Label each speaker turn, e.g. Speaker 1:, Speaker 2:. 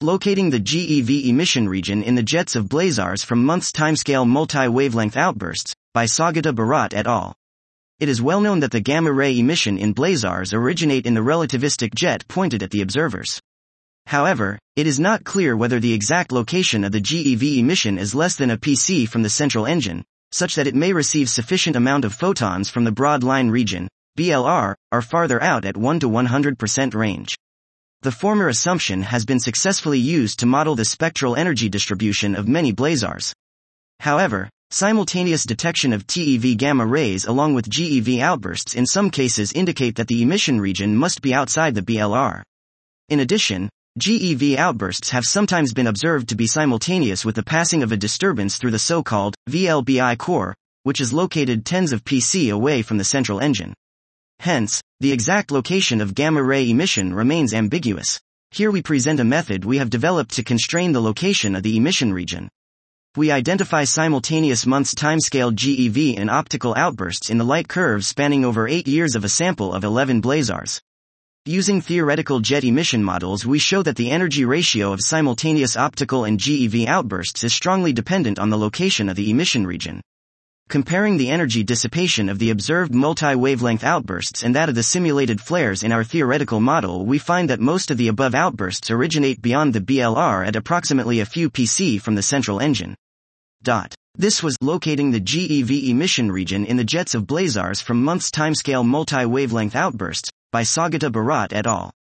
Speaker 1: Locating the GeV emission region in the jets of blazars from months timescale multi-wavelength outbursts, by Saugata Bharat et al. It is well known that the gamma-ray emission in blazars originate in the relativistic jet pointed at the observers. However, it is not clear whether the exact location of the GeV emission is less than a pc from the central engine, such that it may receive sufficient amount of photons from the broad line region, BLR, or farther out at 1 to 100% range. The former assumption has been successfully used to model the spectral energy distribution of many blazars. However, simultaneous detection of TeV gamma rays along with GeV outbursts in some cases indicate that the emission region must be outside the BLR. In addition, GeV outbursts have sometimes been observed to be simultaneous with the passing of a disturbance through the so-called VLBI core, which is located tens of pc away from the central engine. Hence, the exact location of gamma-ray emission remains ambiguous. Here we present a method we have developed to constrain the location of the emission region. We identify simultaneous months timescale GeV and optical outbursts in the light curves spanning over 8 years of a sample of 11 blazars. Using theoretical jet emission models, we show that the energy ratio of simultaneous optical and GeV outbursts is strongly dependent on the location of the emission region. Comparing the energy dissipation of the observed multi-wavelength outbursts and that of the simulated flares in our theoretical model, we find that most of the above outbursts originate beyond the BLR at approximately a few pc from the central engine. This was locating the GeV emission region in the jets of blazars from months timescale multi-wavelength outbursts, by Saugata Bharat et al.